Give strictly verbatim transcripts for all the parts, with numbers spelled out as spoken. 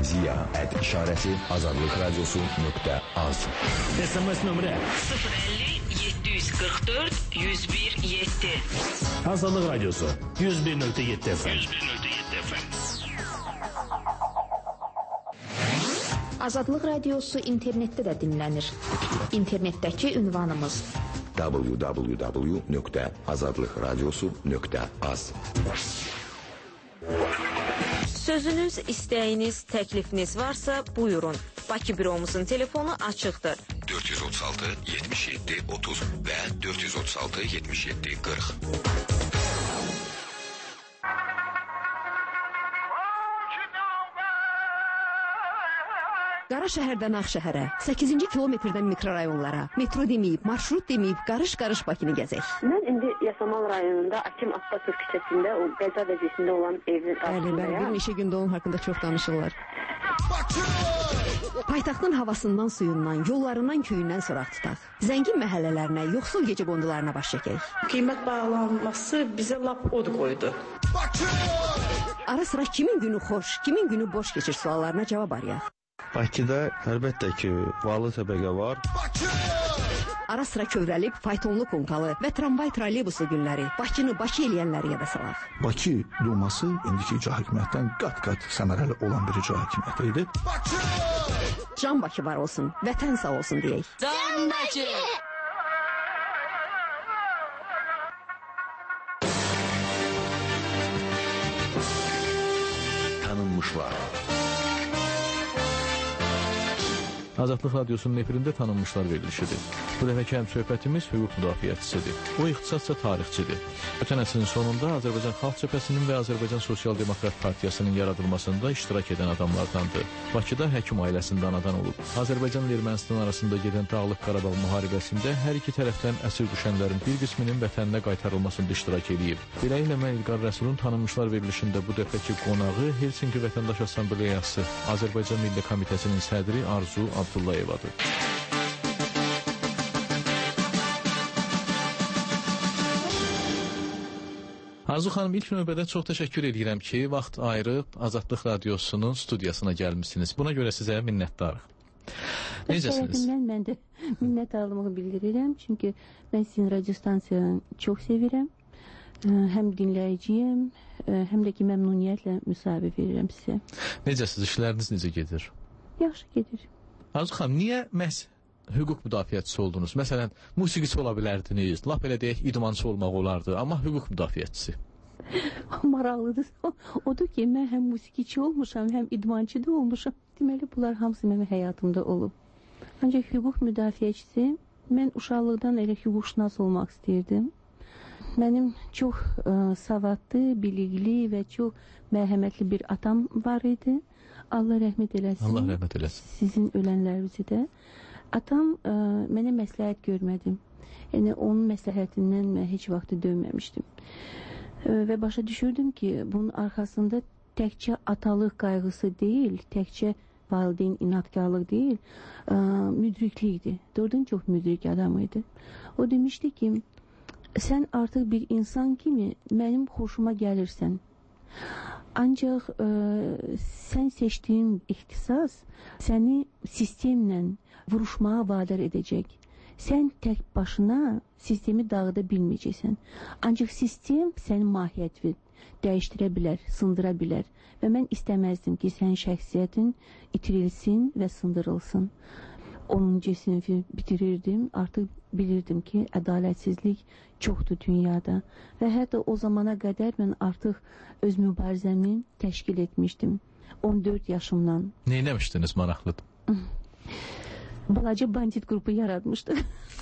ziya at işarəsi azadlıq radiosu nöqtə az. S M S nömrə sıfır əlli yeddi yüz qırx dörd yüz bir yeddi. Azadlıq radiosu yüz bir nöqtə yeddi F M. yüz bir nöqtə yeddi F M. Azadlıq radiosu internetdə də dinlənir. İnternetdəki ünvanımız w w w nöqtə azadlıq radiosu nöqtə az. Sözünüz, istəyiniz, təklifiniz varsa buyurun. Bakı büromuzun telefonu açıqdır. dörd yüz otuz altı yetmiş yeddi otuz və dörd yüz otuz altı yetmiş yeddi qırx. Qara şəhərdən Ağşəhərə, səkkizinci kilometrdən mikrorayonlara, metro deməyib, marşrut deməyib, qarış-qarış Bakını gəzək. Mən indi Yasamal rayonunda Akim Abbasov küçəsində o qəza vəziyyətində olan evin qarşısındayım. Bəli, bəli, bir neçə gündə onun haqqında çox danışırlar. Paytaxtın havasından, suyundan, yollarından, köyündən soraq tutaq. Zəngin məhəllələrinə, yoxsul gecə qondularına baş çəkək. Qiymət bağlanması bizə lap od qoydu. Ara sıra kimin günü xoş, kimin günü boş keçir suallarına cavab arayaq. Bakıda əlbəttə ki, varlı təbəqə var. Ara sıra kövrəlib, faytonlu konkalı və tramvay trolleybuslu günləri, Bakını Bakı eləyənləri yada salaq. Bakı Duması indiki icra hakimiyyətdən qat-qat səmərəli olan bir icra hakimiyyəti idi. Can Bakı var olsun, vətən sağ olsun deyək. Can Bakı! Tanınmışlar. Azadlıq radiosunun efirində tanınmışlar verilişidir. Bu dəfəki həm söhbətimiz hüquq müdafiəçisidir. O ixtisasca tarixçidir. Ötən əsrin sonunda Azərbaycan Xalq Cəbhəsinin və Azərbaycan Sosial Demokrat Partiyasının yaradılmasında iştirak edən adamlardandır. Bakıda həkim ailəsində anadan olub. Azərbaycan və Ermənistan arasında gedən Dağlıq Qarabağ müharibəsində hər iki tərəfdən əsir düşənlərin bir qisminin vətəninə qaytarılmasında iştirak edib. Beləliklə mən İlqar Rəsulun tanınmışlar verilişində bu dəfəki qonağı Helsinki Vətəndaş Assambleyası, Azərbaycan Milli Komitəsinin sədri Arzu Abdullayevadır. Arzu xanım, ilk növbədə çox təşəkkür edirəm ki, vaxt ayırıb Azadlıq Radiosunun studiyasına gəlmişsiniz. Buna görə sizə minnətdarıq. Necəsiniz? Mən, mən də minnətdarlığımı bildirirəm, çünki mən sizin radio stansiyanı çox sevirəm. Həm dinləyiciyəm, həm də ki, məmnuniyyətlə müsahibə verirəm sizə. Necəsiniz, işləriniz necə gedir? Yaxşı gedir. Arzu xanım, niyə məhz hüquq müdafiəçisi oldunuz? Məsələn, musiqiçi ola bilərdiniz, lap elə deyək, idmançı olmaq olardı, amma hüquq müdafiəçisi. Maraqlıdır. Odur ki, mən həm musiqiçi olmuşam, həm idmançı da olmuşam. Deməli, bunlar hamısı mənim həyatımda olub. Ancaq hüquq müdafiəçisi, mən uşaqlıqdan elə hüquqşünas olmaq istəyirdim. Mənim çox ə, savadlı, bilikli və çox mərhəmətli bir atam var idi. Allah rəhmət eləsin. Allah rəhmət eləsin. Sizin ölənlərinizi də. Atam ə, mənə məsləhət görmədi. Yəni, onun məsləhətindən mən heç vaxt dönməmişdim. Ə, və başa düşürdüm ki, bunun arxasında təkcə atalıq qayğısı deyil, təkcə valideyn inatkarlıq deyil, ə, müdriklikdir. Doğrudan çox müdrik adam idi. O demişdi ki, sən artıq bir insan kimi mənim xoşuma gəlirsən. Ancaq ə, sən seçdiyin ixtisas səni sistemlə vuruşmağa vadar edəcək. Sən tək başına sistemi dağıda bilməyəcəksən. Ancaq sistem sənin mahiyyətini dəyişdirə bilər, sındıra bilər. Və mən istəməzdim ki, sənin şəxsiyyətin itirilsin və sındırılsın. onuncu sinifi bitirirdim. Artıq bilirdim ki, ədalətsizlik çoxdur dünyada. Və hətta o zamana qədər mən artıq öz mübarizəmi təşkil etmişdim. on dörd yaşımdan. Nə eləmişdiniz, maraqlıdır? Balaca bandit qrupu yaratmışdıq.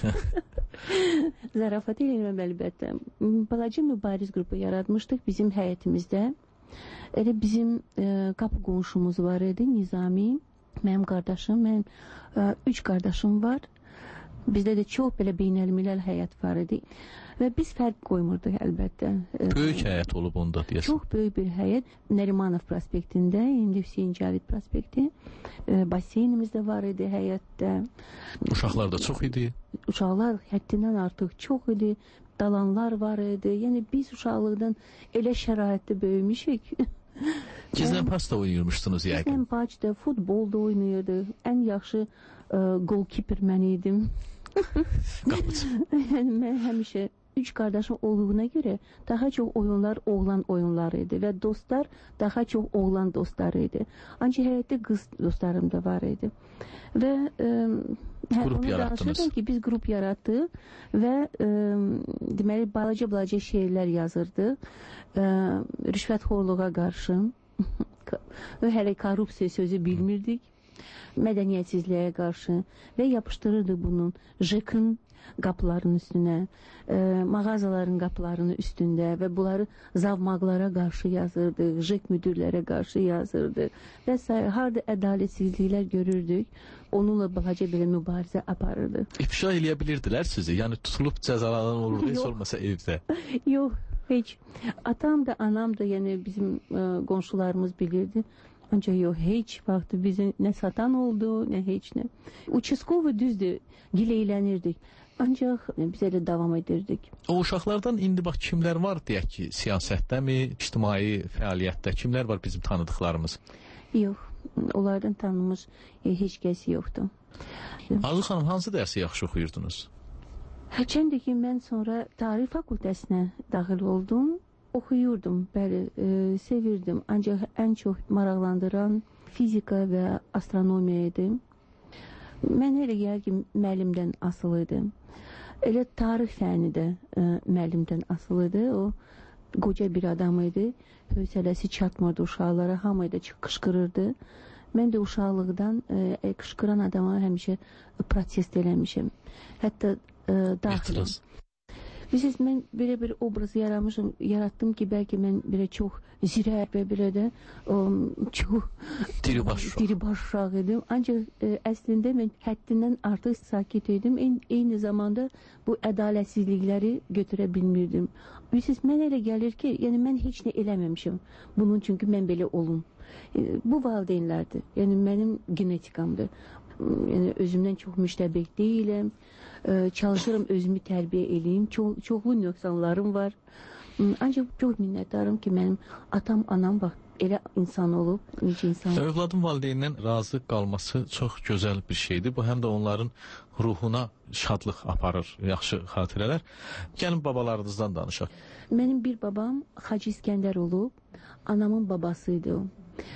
Zarafat eləyirəm əlbəttə. Balaca mübariz qrupu yaratmışdıq bizim həyətimizdə. Elə bizim e, qapı qonşumuz var idi, Nizami. Mənim qardaşım, mənim ə, üç qardaşım var. Bizdə də çox belə beynəlmiləl həyat var idi. Və biz fərq qoymurduq əlbəttə. Böyük həyat olub onda deyəsən. Çox böyük bir həyat. Nərimanov prospektində, indi Hüseyin Cavid prospekti. E, baseynimiz də var idi həyatda. Uşaqlar da çox idi. Uşaqlar həddindən artıq çox idi. Dalanlar var idi. Yəni biz uşaqlıqdan elə şəraitdə böyümüşük. Gizlən pasta oynayırmışdınız yəqin. Gizlən paçda, futbolda oynayırdı. Ən yaxşı ə, golkiper mən idim. Qapıcı. Yəni mən həmişə üç qardaşım olduğuna görə daha çox oyunlar oğlan oyunları idi və dostlar daha çox oğlan dostları idi. Ancaq həyətdə qız dostlarım da var idi. Və ə, hə, Grup onu yarattınız. danışırdım ki, biz qrup yaratdıq və ə, deməli balaca-balaca şeirlər yazırdıq. Ə, rüşvətxorluğa qarşı və hələ korrupsiya sözü bilmirdik. Mədəniyyətsizliyə qarşı və yapışdırırdı bunun J E K-ın qapılarının üstünə, e, mağazaların qapılarının üstündə və bunları zavmaqlara qarşı yazırdı, J E K müdürlərə qarşı yazırdı və s. Harada ədalətsizliklər görürdük, onunla balaca belə mübarizə aparırdı. İfşa eləyə bilirdilər sizi? Yəni tutulub cəzalanan olurdu, heç olmasa evdə. Yox, heç. Atam da, anam da, yəni bizim e, qonşularımız bilirdi. Ancaq yox, heç vaxtı bizə nə satan oldu, nə heç nə. Uçuskovu düzdür, gileylənirdik. Ancaq biz elə davam edirdik. O uşaqlardan indi bax kimlər var deyək ki, siyasətdəmi, ictimai fəaliyyətdə kimlər var bizim tanıdıqlarımız? Yox, onlardan tanınmış e, heç kəs yoxdur. Arzu xanım, hansı dərsi yaxşı oxuyurdunuz? Hərçənd ki, mən sonra tarix fakültəsinə daxil oldum. Oxuyurdum, bəli, e, sevirdim. Ancaq ən çox maraqlandıran fizika və astronomiya idi. Mən elə gəlir ki, müəllimdən asılı idi. Elə tarix fəni də e, müəllimdən asılı idi. O qoca bir adam idi. Hövsələsi çatmırdı uşaqlara, hamı da qışqırırdı. Mən də uşaqlıqdan e, qışqıran adama həmişə protest eləmişəm. Hətta e, daxiləm. Bilirsiniz, mən belə bir obraz yaramışım, yaratdım ki, bəlkə mən belə çox zirək və belə də um, çox diribaş uşaq idim. Ancaq e, əslində mən həddindən artıq sakit idim. Eyni, eyni zamanda bu ədalətsizlikləri götürə bilmirdim. Bilirsiniz, mən elə gəlir ki, yəni mən heç nə eləməmişim. Bunun çünki mən belə olum. E, bu valideynlərdir. Yəni mənim genetikamdır. Yəni özümdən çox müştəbək deyiləm. Ee, çalışırım özümü tərbiyə eləyim. Ço çoxlu nöqsanlarım var. Ancaq çox minnətdarım ki, mənim atam, anam bax elə insan olub, necə insan olub. Övladın valideynindən razı qalması çox gözəl bir şeydir. Bu həm də onların ruhuna şadlıq aparır, yaxşı xatirələr. Gəlin babalarınızdan danışaq. Mənim bir babam Hacı İskəndər olub, anamın babası idi o.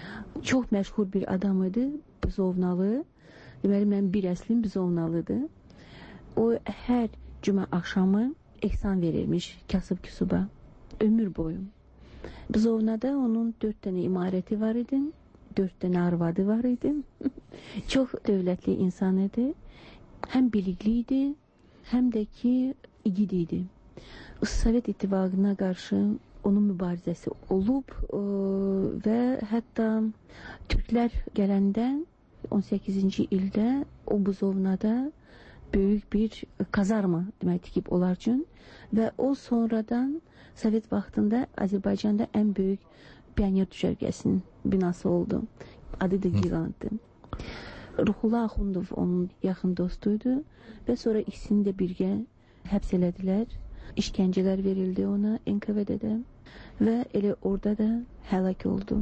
Çox məşhur bir adam idi, Buzovnalı. Deməli, mən bir əslim Buzovnalıdır. O hər cümə axşamı ehsan verirmiş kasıb-küsuba, ömür boyu. Buzovnada onun dörd dənə imarəti var idi, dörd dənə arvadı var idi. Çox dövlətli insan idi, həm bilikli idi, həm də ki, igid idi. Sovet İttifaqına qarşı onun mübarizəsi olub ə, və hətta Türklər gələndə on səkkizinci ildə o Buzovnada böyük bir kazarma demək tikib onlar üçün və o sonradan Sovet vaxtında Azərbaycanda ən böyük pioner düşərgəsinin binası oldu. Adı da Gigantdır. Ruhullah Axundov onun yaxın dostuydu və sonra ikisini də birgə həbs elədilər. İşgəncələr verildi ona N K V-də və elə orada da həlak oldu.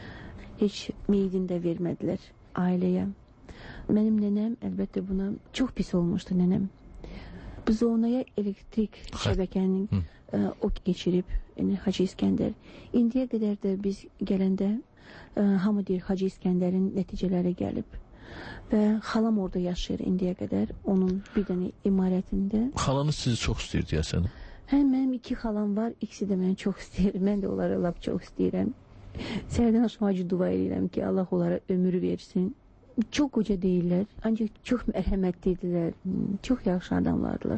Heç meyidini də vermədilər ailəyə. Mənim nənəm əlbəttə buna çox pis olmuşdu nənəm. Buzovnaya elektrik şəbəkənin ə, o keçirib, yəni Hacı İskəndər. İndiyə qədər də biz gələndə ə, hamı deyir Hacı İskəndərin nəticələri gəlib. Və xalam orada yaşayır indiyə qədər, onun bir dənə imarətində. Xalanız sizi çox istəyir deyəsən. Hə, mənim iki xalam var, ikisi də məni çox istəyir. Mən də onları lap çox istəyirəm. Səhərdən aşmacı dua edirəm ki, Allah onlara ömür versin. Çox qoca deyirlər, ancaq çox mərhəmətlidirlər, çox yaxşı adamlardılar.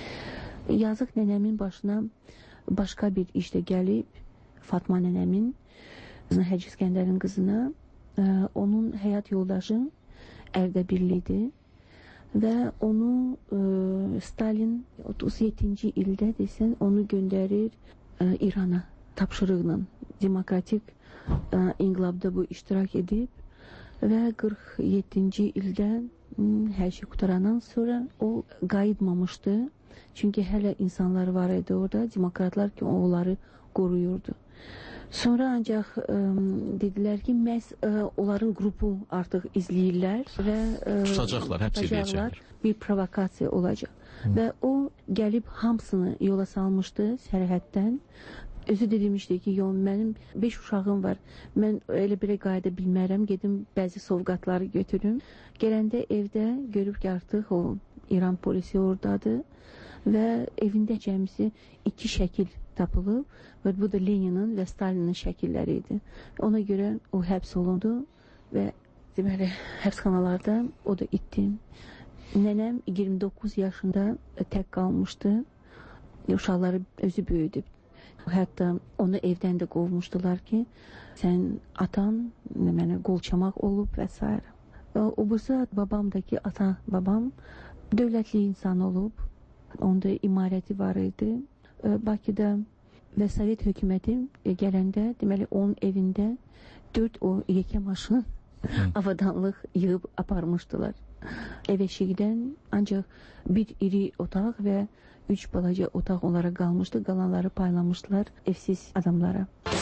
Yazıq nənəmin başına başqa bir işdə gəlib, Fatma nənəmin, Hacı İskəndərin qızına, ə, onun həyat yoldaşı Ərdəbillidir və onu ə, Stalin otuz yeddinci ildə desən, onu göndərir ə, İrana tapşırıqla. Demokratik ə, inqilabda bu iştirak edib və qırx yeddinci ildə hər şey qutarandan sonra o qayıtmamışdı. Çünki hələ insanlar var idi orada, demokratlar ki, onları qoruyurdu. Sonra ancaq ə, dedilər ki, məhz ə, onların qrupu artıq izləyirlər və ə, tutacaqlar, həbs edəcəklər. Bir provokasiya olacaq. Hı. Və o gəlib hamısını yola salmışdı sərhəddən. Özü də demişdi ki, yox, mənim beş uşağım var. Mən elə birə qayıda bilmərəm, gedim bəzi sovqatları götürüm. Gələndə evdə görüb ki, artıq o İran polisi oradadır və evində cəmisi iki şəkil tapılıb və bu da Leninin və Stalinin şəkilləri idi. Ona görə o həbs olundu və deməli həbsxanalarda o da itdi. Nənəm iyirmi doqquz yaşında tək qalmışdı. Uşaqları özü böyüdüb. Hətta onu evdən də qovmuşdular ki, sən atan mənə qolçamaq olub və s. O bursa babam da ki, ata babam dövlətli insan olub. Onda imarəti var idi. Bakıda və Sovet hökuməti gələndə, deməli, onun evində dörd o yekə maşın avadanlıq yığıb aparmışdılar. Ev eşikdən ancaq bir iri otaq və üç balaca otaq onlara qalmışdı. Qalanları paylamışdılar evsiz adamlara.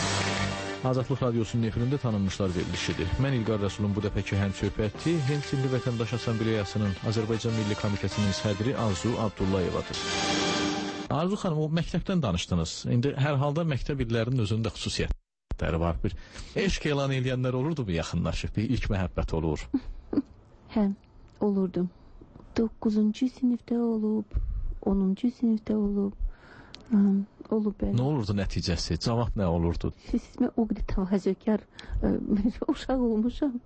Azadlıq Radiosunun efirində tanınmışlar verilişidir. Mən İlqar Rəsulun bu dəfəki həmsöhbəti Hind Milli Vətəndaş Assambleyasının Azərbaycan Milli Komitəsinin sədri Arzu Abdullayevadır. Arzu xanım, o məktəbdən danışdınız. İndi hər halda məktəb illərinin özündə xüsusiyyətləri var. Bir eşq elan edənlər olurdu mu yaxınlaşıb? Bir ilk məhəbbət olur. Hə, olurdu. doqquzuncu sinifdə olub, onuncu sinifdə olub. Hı, olub bəli. Nə olurdu nəticəsi? Cavab nə olurdu? Siz mən o qədər təvazökar uşaq olmuşam.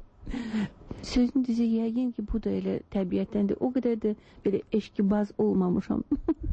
Sözün düzü yəqin ki, bu da elə təbiətdəndir. O qədər də belə eşqibaz olmamışam.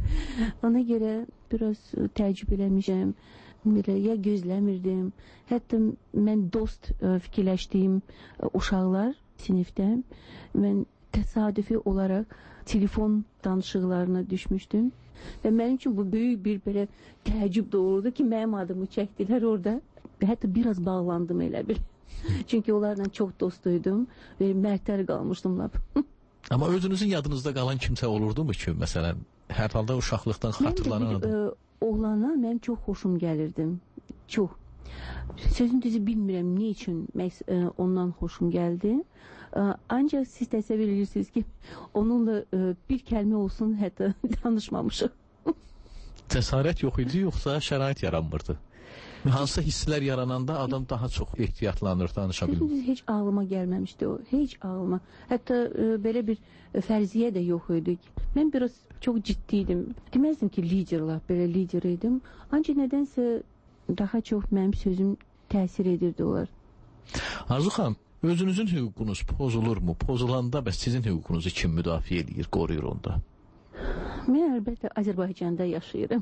Ona görə biraz təəccüb eləmişəm. Belə ya gözləmirdim. Hətta mən dost fikirləşdiyim uşaqlar sinifdən mən təsadüfi olaraq telefon danışıqlarına düşmüşdüm. Və mənim üçün bu böyük bir belə təəccüb doğurdu ki, mənim adımı çəkdilər orada. Hətta biraz bağlandım elə bil. Çünki onlarla çox dostuydum və mərtər qalmışdım lap. Amma özünüzün yadınızda qalan kimsə olurdu mu ki, məsələn, hər halda uşaqlıqdan xatırlanan adam? Mən oğlana mənim çox xoşum gəlirdim. Çox. Sözün düzü bilmirəm nə üçün ondan xoşum gəldi. Ancaq siz təsəvvür edirsiniz ki, onunla bir kəlmə olsun hətta danışmamışıq. Cəsarət yox idi, yoxsa şərait yaranmırdı? Hansısa hisslər yarananda adam daha çox ehtiyatlanır, danışa bilmir. Heç ağlıma gəlməmişdi o, heç ağlıma. Hətta e, belə bir fərziyə də yox idi. Mən biraz çox ciddiydim. Deməzdim ki, liderlər, belə lider idim. Ancaq nədənsə daha çox mənim sözüm təsir edirdi onlar. Arzu xanım, özünüzün hüququnuz pozulurmu? Pozulanda bəs sizin hüququnuzu kim müdafiə edir, qoruyur onda? Mən əlbəttə Azərbaycanda yaşayıram.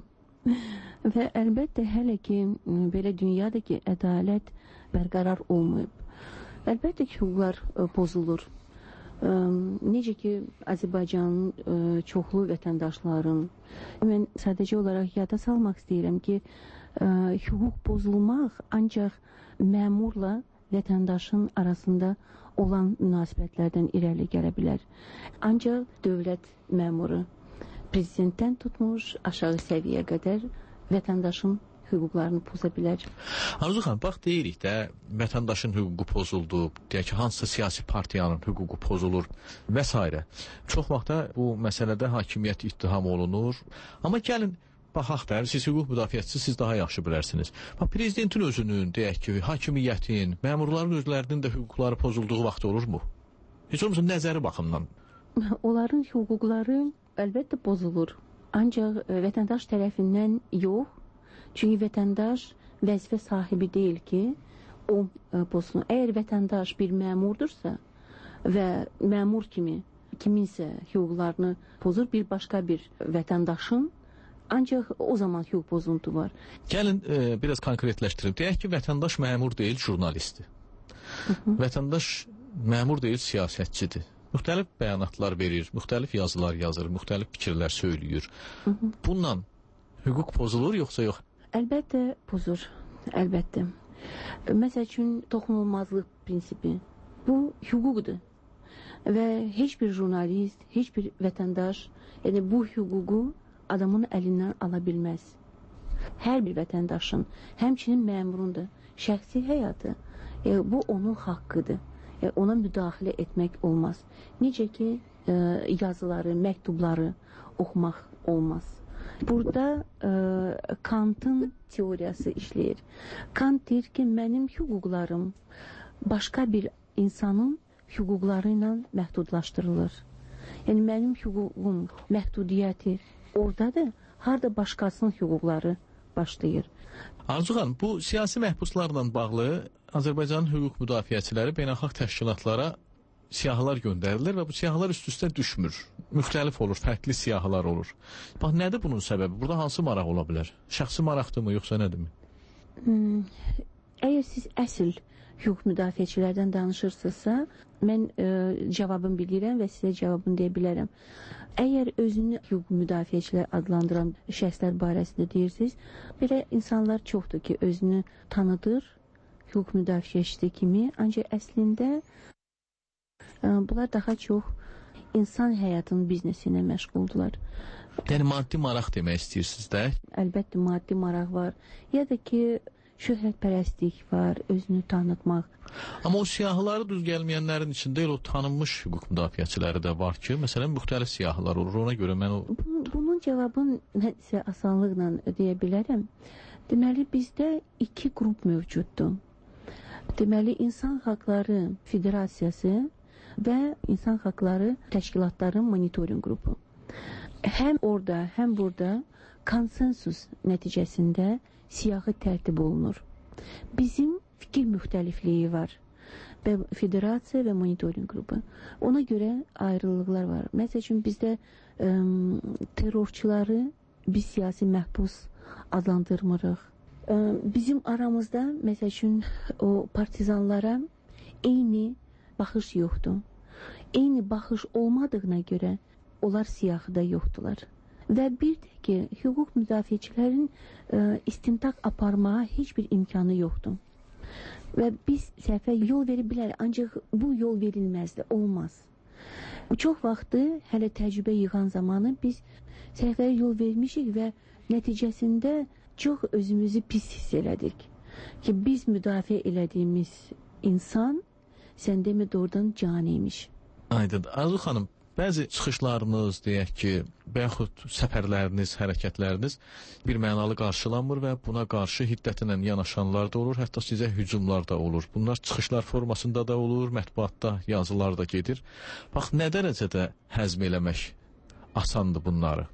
Və əlbəttə hələ ki belə dünyadakı ədalət bərqərar olmayıb. Əlbəttə ki hüquqlar ə, pozulur. Ə, necə ki Azərbaycanın ə, çoxlu vətəndaşların, mən sadəcə olaraq yada salmaq istəyirəm ki ə, hüquq pozulmaq ancaq məmurla vətəndaşın arasında olan münasibətlərdən irəli gələ bilər. Ancaq dövlət məmuru prezidentdən tutmuş aşağı səviyyə qədər vətəndaşın hüquqlarını poza bilər. Arzu xanım, bax deyirik də, vətəndaşın hüququ pozuldu, deyək ki, hansısa siyasi partiyanın hüququ pozulur və s. Çox vaxtda bu məsələdə hakimiyyət ittiham olunur. Amma gəlin, baxaq da, siz hüquq müdafiəçisi, siz daha yaxşı bilərsiniz. Bax, prezidentin özünün, deyək ki, hakimiyyətin, məmurların özlərinin də hüquqları pozulduğu vaxt olurmu? Heç olmasa nəzəri baxımdan. Onların hüquqları əlbəttə pozulur. Ancaq ə, vətəndaş tərəfindən yox. Çünki vətəndaş vəzifə sahibi deyil ki, o ə, pozulur. Əgər vətəndaş bir məmurdursa və məmur kimi kiminsə hüquqlarını pozur bir başqa bir vətəndaşın, ancaq o zaman hüquq pozuntu var. Gəlin, e, biraz konkretləşdirim. Deyək ki, vətəndaş məmur deyil, jurnalistdir. Vətəndaş məmur deyil, siyasətçidir. Müxtəlif bəyanatlar verir, müxtəlif yazılar yazır, müxtəlif fikirlər söylüyür. Hı -hı. Bununla hüquq pozulur, yoxsa yox? Əlbəttə pozur, əlbəttə. Məsəl üçün, toxunulmazlıq prinsipi. Bu hüquqdur. Və heç bir jurnalist, heç bir vətəndaş, yəni bu hüququ adamın əlindən ala bilməz. hər bir vətəndaşın, həmçinin məmurun da şəxsi həyatı, e, bu onun haqqıdır. E, ona müdaxilə etmək olmaz. Necə ki, e, yazıları, məktubları oxumaq olmaz. Burada e, Kantın teoriyası işləyir. Kant deyir ki, mənim hüquqlarım başqa bir insanın hüquqları ilə məhdudlaşdırılır. Yəni, mənim hüququm, məhdudiyyəti oradadır, harada başqasının hüquqları başlayır. Arzu xanım, bu siyasi məhbuslarla bağlı Azərbaycanın hüquq müdafiəçiləri beynəlxalq təşkilatlara siyahılar göndərilir və bu siyahılar üst-üstə düşmür. Müxtəlif olur, fərqli siyahılar olur. Bax, nədir bunun səbəbi? Burada hansı maraq ola bilər? Şəxsi maraqdırmı, yoxsa nədirmi? Hmm, əgər siz əsl hüquq müdafiəçilərdən danışırsınızsa, mən e, cavabını bilirəm və sizə cavabını deyə bilərəm. Əgər özünü hüquq müdafiəçilər adlandıran şəxslər barəsində deyirsiniz, belə insanlar çoxdur ki, özünü tanıdır hüquq müdafiəçisi kimi, ancaq əslində e, bunlar daha çox insan həyatının biznesi ilə məşğuldular. Yəni maddi maraq demək istəyirsiniz də? Əlbəttə maddi maraq var. Ya da ki, şöhrətpərəstlik var, özünü tanıtmaq. Amma o siyahıları düz gəlməyənlərin içində elə o tanınmış hüquq müdafiəçiləri də var ki, məsələn, müxtəlif siyahılar olur. Ona görə mən o... Bunun, bunun cavabını mən sizə asanlıqla deyə bilərəm. Deməli, bizdə iki qrup mövcuddur. Deməli, İnsan Haqları Federasiyası və İnsan Haqları Təşkilatların monitoring qrupu. Həm orada, həm burada konsensus nəticəsində siyahı tərtib olunur. Bizim fikir müxtəlifliyi var. Və federasiya və monitoring qrupu. Ona görə ayrılıqlar var. Məsəl üçün bizdə ə, terrorçuları biz siyasi məhbus adlandırmırıq. Ə, bizim aramızda məsəl üçün o partizanlara eyni baxış yoxdur. Eyni baxış olmadığına görə onlar siyahıda yoxdular. Və bir də ki, hüquq müdafiəçilərin ə, istintaq aparmağa heç bir imkanı yoxdur. Və biz səhvə yol verə bilərik, ancaq bu yol verilməzdi, olmaz. Çox vaxtı hələ təcrübə yığan zamanı biz səhvəyə yol vermişik və nəticəsində çox özümüzü pis hiss elədik. Ki, biz müdafiə elədiyimiz insan sən demə doğrudan caniymiş. Aydın. Arzu xanım, bəzi çıxışlarınız, deyək ki, və yaxud səfərləriniz, hərəkətləriniz bir mənalı qarşılanmır və buna qarşı hiddətlə yanaşanlar da olur, hətta sizə hücumlar da olur. Bunlar çıxışlar formasında da olur, mətbuatda yazılar da gedir. Bax, nə dərəcədə həzm eləmək asandır bunları?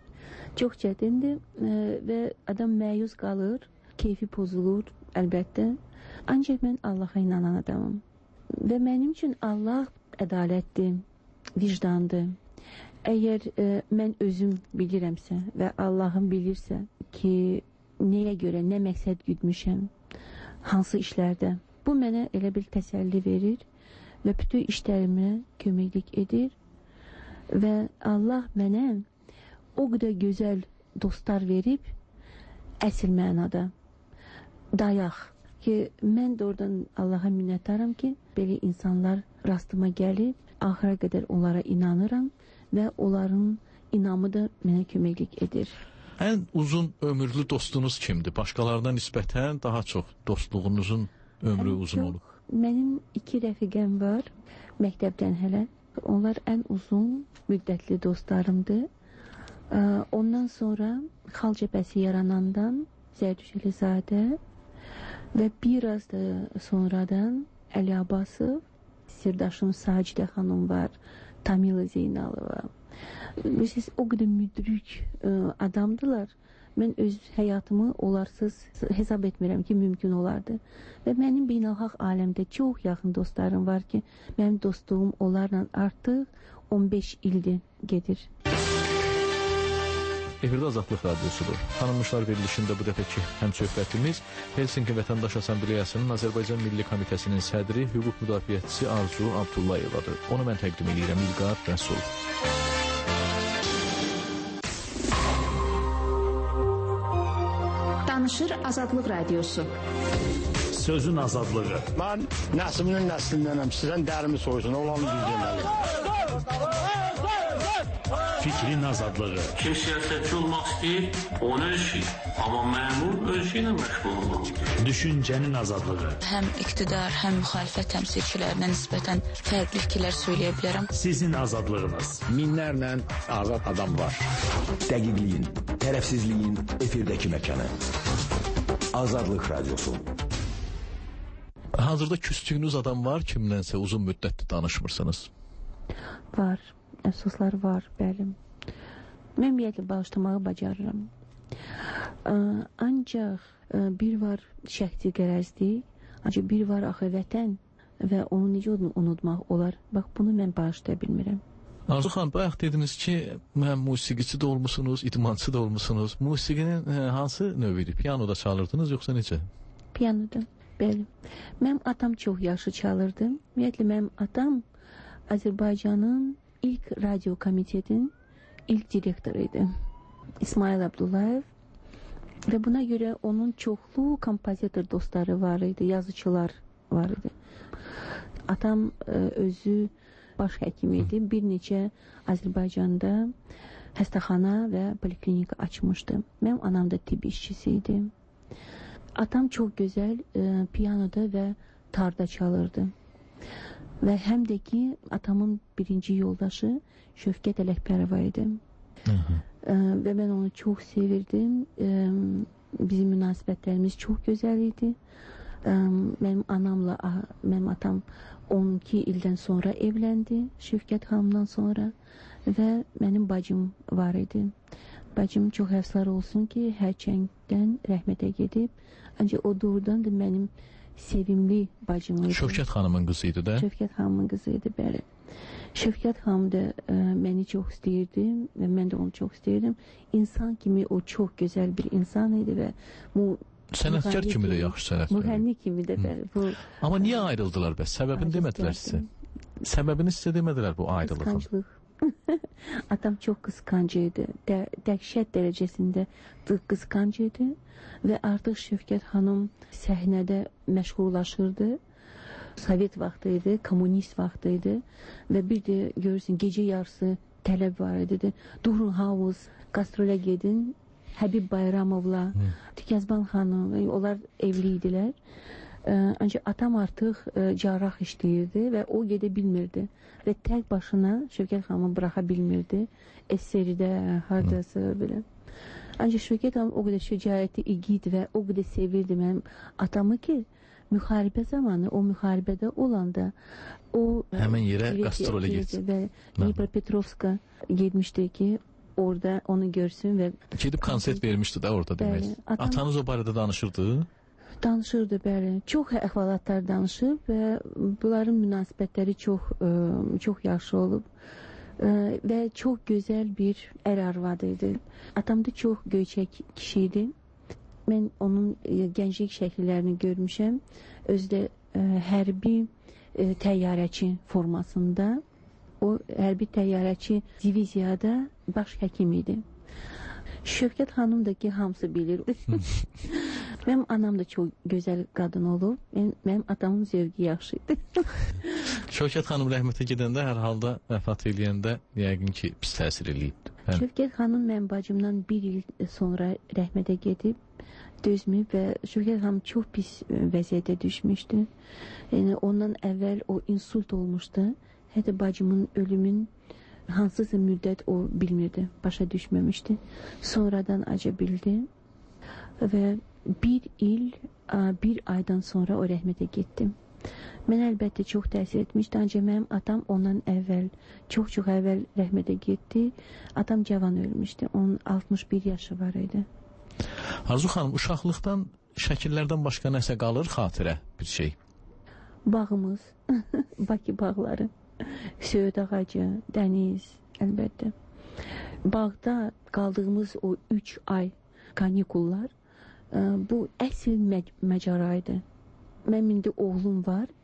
Çox çətindir və adam məyus qalır, keyfi pozulur, əlbəttə. Ancaq mən Allaha inanan adamım. Və mənim üçün Allah ədalətdir, vicdandır. Əgər e, mən özüm bilirəmsə və Allahım bilirsə ki, nəyə görə, nə məqsəd güdmüşəm, hansı işlərdə, bu mənə elə bir təsəlli verir və bütün işlərimə köməklik edir və Allah mənə o qədər gözəl dostlar verib, əsl mənada dayaq ki, mən də oradan Allaha minnətdaram ki, belə insanlar rastıma gəlib, axıra qədər onlara inanıram və onların inamı da mənə köməklik edir. Ən uzun ömürlü dostunuz kimdir? Başqalarına nisbətən daha çox dostluğunuzun ömrü ən uzun olur. Mənim iki rəfiqəm var, məktəbdən hələ. Onlar ən uzun müddətli dostlarımdır. Ondan sonra Xalq Cəbhəsi yaranandan Zərdüş Əlizadə və biraz da sonradan Əli Abbasov, sirdaşım Sacidə xanım var, Tamila Zeynalova. Siz o qədər müdrik ə, adamdılar. Mən öz həyatımı onlarsız hesab etmirəm ki, mümkün olardı. Və mənim beynəlxalq aləmdə çox yaxın dostlarım var ki, mənim dostluğum onlarla artıq on beş ildir gedir. Efirdə Azadlıq Radyosudur. Tanınmışlar verilişində bu dəfəki həmsöhbətimiz Helsinki Vətəndaş Assambleyasının Azərbaycan Milli Komitəsinin sədri, hüquq müdafiəçisi Arzu Abdullayevadır. Onu mən təqdim edirəm, İlqar Rəsul. Danışır Azadlıq Radyosu. Sözün azadlığı. Mən nəslinin nəslindənəm. Sizdən dərimi soysun. Olanı düz deməli. Fikrin azadlığı. Kim siyasetçi olmaq istəyir, onu ölçür. Amma məmur ölçü ilə məşğul olmalıdır. Düşüncənin azadlığı. Həm iqtidar, həm müxalifət təmsilçilərinə nisbətən fərqli fikirlər söyləyə bilərəm. Sizin azadlığınız. Minlərlə azad adam var. Dəqiqliyin, tərəfsizliyin efirdəki məkanı. Azadlıq Radyosu. Hazırda küstüyünüz adam var, kimlənsə uzun müddətdir danışmırsınız? Var, əfsuslar var, bəli. Mən ümumiyyətlə bağışlamağı bacarıram. Ancaq bir var şəxsi qərəzlik, ancaq bir var axı vətən və onu necə unutmaq olar. Bax, bunu mən bağışlaya bilmirəm. Arzu xanım, bayaq dediniz ki, həm musiqiçi də olmusunuz, idmançı da olmusunuz. Musiqinin hansı növüydü? Piyanoda çalırdınız, yoxsa necə? Piyanoda, bəli. Mənim atam çox yaxşı çalırdı. Ümumiyyətlə, mənim atam Azərbaycanın ilk radyo komitetin ilk direktoru idi. İsmail Abdullayev. Və buna görə onun çoxlu kompozitor dostları var idi, yazıçılar var idi. Atam özü baş həkim idi. Bir neçə Azərbaycanda həstəxana və poliklinika açmışdı. Mənim anam da tibb işçisi idi. Atam çox gözəl e, piyanoda və tarda çalırdı. Və həm də ki, atamın birinci yoldaşı Şövkət Ələkbərova idi. Hı -hı. E, və mən onu çox sevirdim. E, bizim münasibətlərimiz çox gözəl idi. E, mənim anamla, mənim atam on iki ildən sonra evləndi, Şövkət xanımdan sonra və mənim bacım var idi. Bacım çox əfsar olsun ki, hərçəngdən rəhmətə gedib, ancaq o doğrudan da mənim sevimli bacım idi. Şövkət xanımın qızı idi də? Şövkət xanımın qızı idi, bəli. Şövkət xanım da ə, məni çox istəyirdi və mən də onu çox istəyirdim. İnsan kimi o çox gözəl bir insan idi və bu sənətkar kimi də yaxşı sənətkar. Müğənni kimi də bəli. Bu, amma niyə ayrıldılar bəs? Səbəbini demədilər sizə? Səbəbini sizə demədilər bu ayrılığın? Qısqanclıq. Atam çox qısqancı idi. Də, dəhşət dərəcəsində qısqancı idi və artıq Şövkət xanım səhnədə məşğullaşırdı. Sovet vaxtı idi, kommunist vaxtı idi və bir də görürsün gecə yarısı tələb var idi. Durun havuz, qastrole gedin. Həbib Bayramovla, Tükəzban xanım, onlar evli idilər. Ancaq atam artıq cərrah işləyirdi və o gedə bilmirdi. Və tək başına Şövkət xanımı buraxa bilmirdi. Esseridə, haradasa belə. Ancaq Şövkət xanım o qədər şücaətli, igid və o qədər sevirdi mənim atamı ki, müharibə zamanı, o müharibədə olanda o... Həmən yerə qastrole getsin. Dnipropetrovska getmişdi ki, orada onu görsün və... Gedib konsert vermişdi də orada demək. Atam... Atanız o barədə danışırdı? Danışırdı, bəli. Çox əhvalatlar danışıb və bunların münasibətləri çox, ə, çox yaxşı olub ə, və çox gözəl bir ər arvadı idi. Atam da çox göyçək kişi idi. Mən onun ə, gənclik şəkillərini görmüşəm. Özdə ə, hərbi ə, təyyarəçi formasında. O hərbi təyyarəçi diviziyada baş həkim idi. Şövkət xanım da ki, hamısı bilir. Mənim anam da çox gözəl qadın olub. Mən, mənim atamın zövqü yaxşı idi. Şövkət xanım rəhmətə gedəndə, hər halda vəfat eləyəndə yəqin ki, pis təsir eləyibdir. Şövkət xanım mənim bacımdan bir il sonra rəhmətə gedib, dözməyib və Şövkət xanım çox pis vəziyyətə düşmüşdü. Yəni, ondan əvvəl o insult olmuşdu. Hətta bacımın ölümün hansısa müddət o bilmirdi, başa düşməmişdi. Sonradan aca bildi və bir il, bir aydan sonra o rəhmətə getdi. Mən əlbəttə çox təsir etmişdi, ancaq mənim atam ondan əvvəl, çox-çox əvvəl rəhmətə getdi. Atam cavan ölmüşdü, onun altmış bir yaşı var idi. Arzu xanım, uşaqlıqdan, şəkillərdən başqa nəsə qalır xatirə bir şey? Bağımız, Bakı bağları. Söğüt ağacı, dəniz, əlbəttə. Bağda qaldığımız o üç ay kanikullar, bu əsl məc məcaraydı. Mənim indi oğlum var, bir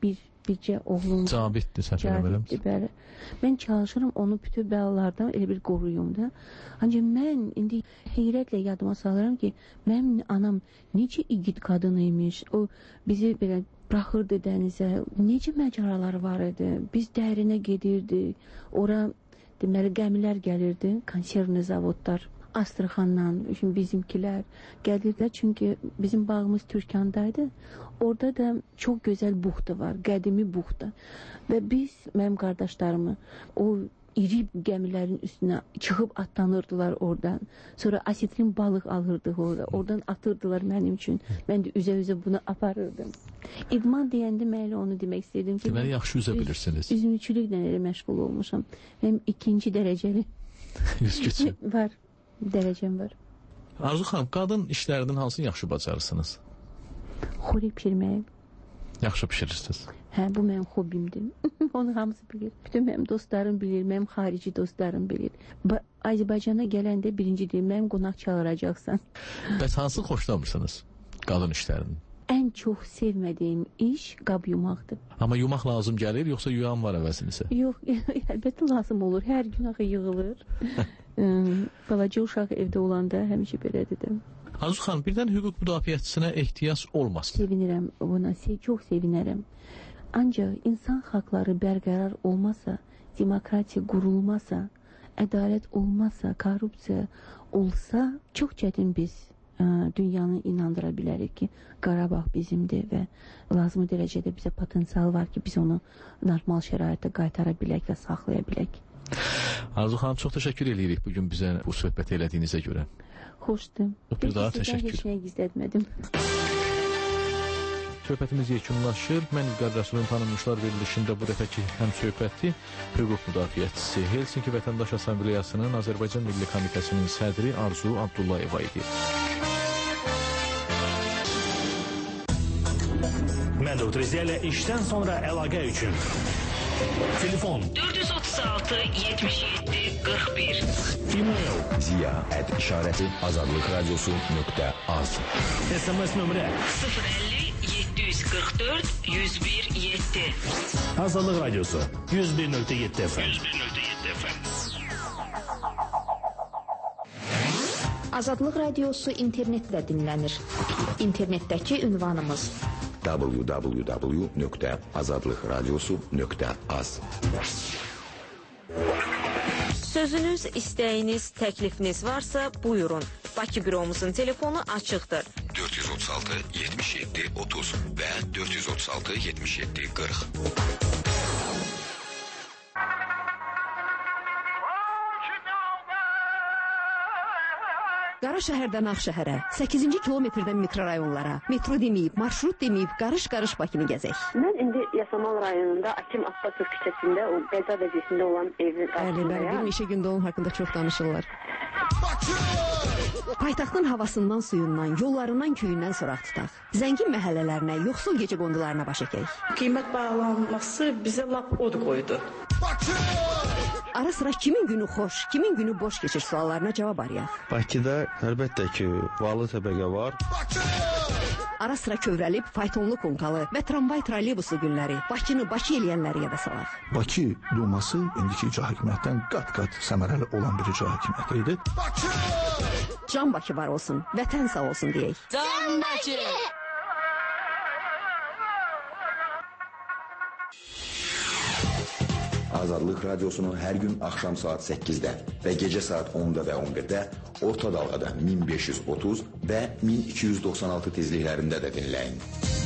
bircə oğlum Cabitdir, səhv eləmirəm. Bəli. Mən çalışıram onu bütün bəlalardan elə bir qoruyum da. Ancaq mən indi heyrətlə yadıma salıram ki, mənim anam necə igid qadın imiş. O bizi belə buraxırdı dənizə. Necə macəralar var idi. Biz dərinə gedirdik. Ora deməli gəmilər gəlirdi, konservni zavodlar. Astraxandan, bizimkilər gəlirlər. Çünki bizim bağımız Türkandaydı. Orada da çox gözəl buxta var, qədimi buxta. Və biz, mənim qardaşlarımı, o iri gəmilərin üstünə çıxıb atlanırdılar oradan. Sonra asetrin balıq alırdıq orada. Oradan atırdılar mənim üçün. Mən də üzə-üzə bunu aparırdım. İdman deyəndə mən elə onu demək istəyirdim ki, deməli yaxşı üzə bilirsiniz. Üzümçülüklə elə məşğul olmuşam. Mənim ikinci dərəcəli Üzgüçü var. Dərəcəm var. Arzu xanım, qadın işlərindən hansını yaxşı bacarırsınız? Xörək pişirməyi. Yaxşı pişirirsiniz. Hə, bu mənim hobimdir. Onu hamısı bilir. Bütün mənim dostlarım bilir, mənim xarici dostlarım bilir. Ba Azərbaycana gələndə birinci deyim, mənim qonaq çağıracaqsan. Bəs hansı xoşlamırsınız qadın işlərinin? Ən çox sevmədiyim iş qab yumaqdır. Amma yumaq lazım gəlir, yoxsa yuyan var əvəzinisə? Yox, əlbəttə lazım olur. Hər gün axı yığılır. Balaca uşaq evdə olanda həmişə belədir də. Arzu xanım, birdən hüquq müdafiəçisinə ehtiyac olmasın. Sevinirəm buna, çox sevinərəm. Ancaq insan haqları bərqərar olmasa, demokratiya qurulmasa, ədalət olmasa, korrupsiya olsa, çox çətin biz dünyanı inandıra bilərik ki, Qarabağ bizimdir və lazımi dərəcədə bizə potensial var ki, biz onu normal şəraitdə qaytara bilək və saxlaya bilək. Arzu xanım, çox təşəkkür edirik bugün bizə bu söhbət elədiyinizə görə. Xoşdur. Bir daha təşəkkür. Heç nəyə gizlətmədim. Söhbətimiz yekunlaşır. Mən İlqar Rəsulun tanınmışlar verilişində bu dəfəki həm söhbəti hüquq müdafiəçisi Helsinki Vətəndaş Assambleyasının Azərbaycan Milli Komitəsinin sədri Arzu Abdullayeva idi. Məndud Rizələ işdən sonra əlaqə üçün telefon dörd yüz otuz altı yetmiş yeddi qırx bir e-mail ziya at işarəti azadlıq radiosu nöqtə az S M S nömrə sıfır əlli yeddi yüz qırx dörd yüz bir yeddi Azadlıq radiosu yüz bir nöqtə yeddi F M yüz bir nöqtə yeddi F M Azadlıq radiosu internetdə dinlənir. İnternetdəki ünvanımız w w w nöqtə azadlıq radiosu nöqtə az Sözünüz, istəyiniz, təklifiniz varsa buyurun. Bakı büromuzun telefonu açıqdır. dörd yüz otuz altı yetmiş yeddi otuz və dörd yüz otuz altı yetmiş yeddi qırx. Qara şəhərdən Ağşəhərə, səkkizinci kilometrdən mikrorayonlara, metro deməyib, marşrut deməyib, qarış-qarış Bakını gəzək. Mən indi Yasamal rayonunda Akim Abbasov küçəsində o qəza vəziyyətində olan evin qarşısındayam. Bəli, bəli, bir neçə gündə onun haqqında çox danışırlar. Paytaxtın havasından, suyundan, yollarından, köyündən soraq tutaq. Zəngin məhəllələrinə, yoxsul gecə qondularına baş əkək. Qiymət bağlanması bizə lap od qoydu. Ara sıra kimin günü xoş, kimin günü boş keçir suallarına cavab arayaq. Bakıda əlbəttə ki, varlı təbəqə var. Ara sıra kövrəlib faytonlu konkalı və tramvay trolleybuslu günləri, Bakını Bakı eləyənləri yada salaq. Bakı Duması indiki icra hakimiyyətdən qat-qat səmərəli olan bir icra hakimiyyəti idi. Can Bakı var olsun, vətən sağ olsun deyək. Can Bakı! Azadlıq radiosunu hər gün axşam saat səkkizdə və gecə saat onda və on birdə orta dalğada min beş yüz otuz və min iki yüz doxsan altı tezliklərində də dinləyin.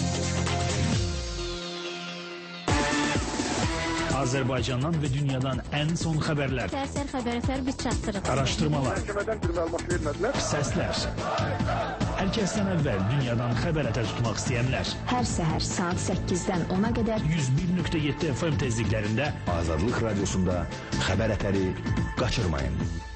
Azərbaycandan və dünyadan ən son xəbərlər, Sərsər xəbərlər biz çatdırırıq. araşdırmalar, səslər. Hər kəsdən əvvəl dünyadan xəbər ətə tutmaq istəyənlər. Hər səhər saat səkkizdən ona qədər yüz bir nöqtə yeddi F M tezliklərində Azadlıq radiosunda xəbər ətəri qaçırmayın.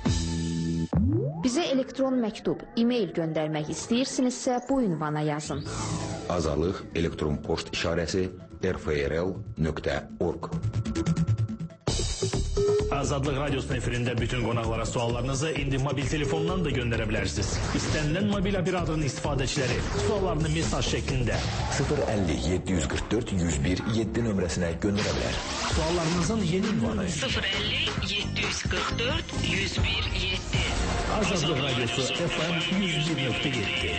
bizə elektron məktub, e-mail göndərmək istəyirsinizsə bu ünvana yazın. Azadlıq elektron poçt işarəsi r f r l nöqtə org Azadlıq Radyosu'nun efirində bütün qonaqlara suallarınızı indi mobil telefondan da göndərə bilərsiniz. İstənilən mobil operatörün istifadəçiləri suallarını mesaj şəklində sıfır əlli yeddi yüz qırx dörd yüz bir yeddi nömrəsinə göndərə bilər. Suallarınızın yeni ünvanı sıfır əlli yeddi yüz qırx dörd yüz bir yeddi. Azadlıq Radyosu F M yüz bir nöqtə yeddi.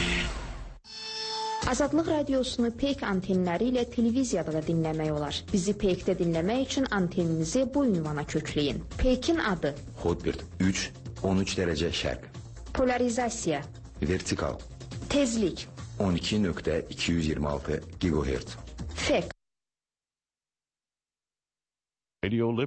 Azadlıq Radiosunu Peyk antenləri ilə televiziyada da dinləmək olar. Bizi Peykdə dinləmək üçün anteninizi bu ünvana kökləyin. Peykin adı Hotbird üç on üç dərəcə şərq. Polarizasiya Vertikal Tezlik on iki nöqtə iki yüz iyirmi altı gigahertz. Fek